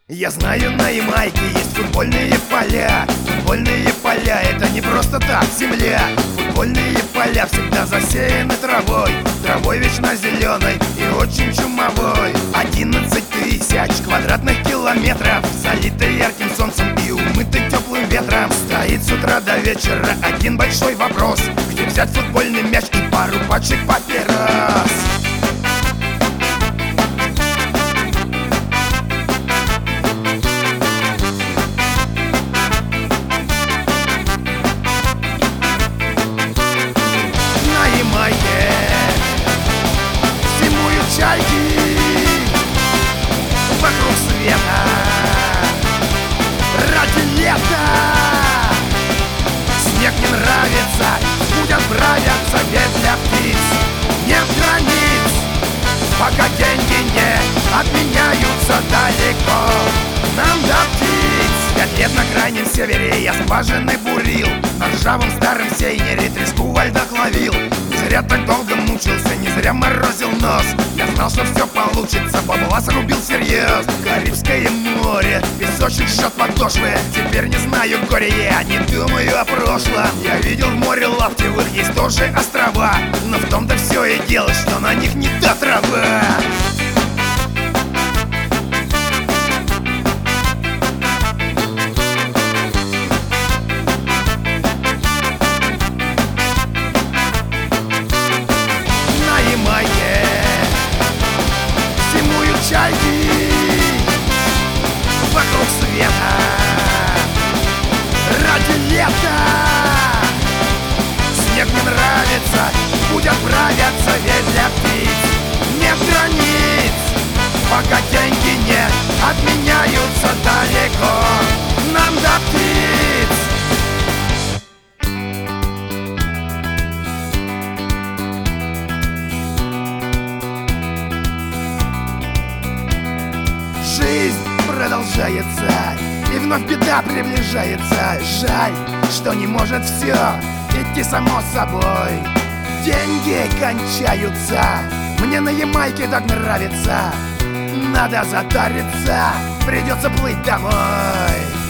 Я знаю, на Ямайке есть футбольные поля. Футбольные поля — это не просто так земля. Футбольные поля всегда засеяны травой. Травой вечно зеленой и очень чумовой. 11 тысяч квадратных километров, залитый ярким солнцем и умытый теплым ветром. Стоит с утра до вечера один большой вопрос: где взять футбольный мяч и пару пачек папирос? Зимуют чайки вокруг света ради лета. Снег не нравится, путь отправятся, ведь для птиц нет границ. Пока деньги не отменяются далеко, нам до птиц. 5 лет на крайнем севере я скважины бурил, на ржавом старом сейнере треску во льдах ловил. Не зря так долго мучился, не зря морозил нос. Я знал, что все получится, бабла срубил всерьез. Карибское море, песочек жжет подошвы. Теперь не знаю горя, я не думаю о прошлом. Я видел в море лаптевых, есть тоже острова, но в том-то все и дело, что на них не та трава. Чайки вокруг света ради лета. Снег не нравится, путь отправятся, ведь для птиц нет границ. Пока деньги не отменяются далеко, нам до птиц. Жизнь продолжается, и вновь беда приближается. Жаль, что не может все идти само собой. Деньги кончаются, мне на Ямайке так нравится. Надо затариться, придется плыть домой.